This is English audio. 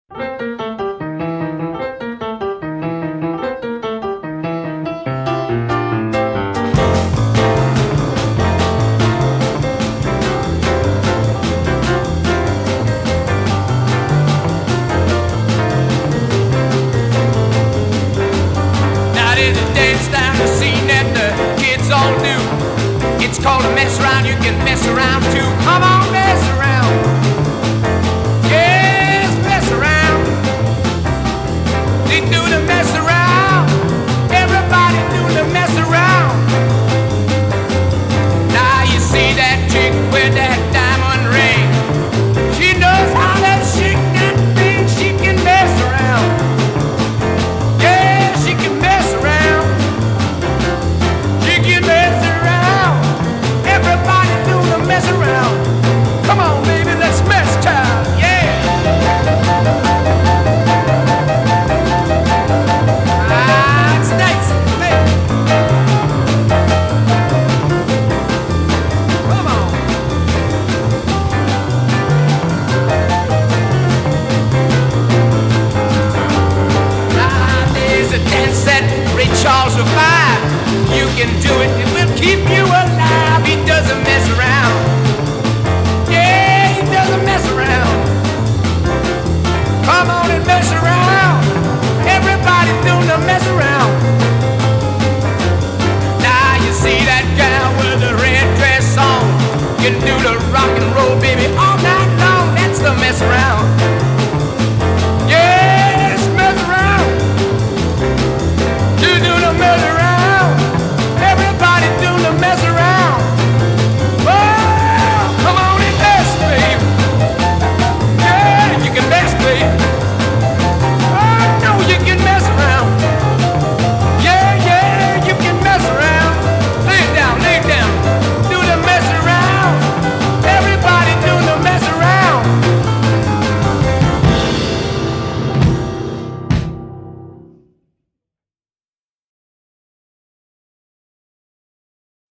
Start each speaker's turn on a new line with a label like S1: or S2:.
S1: Now there's a dance down the scene that the kids all do. It's called a mess around, you can mess around too. Come on!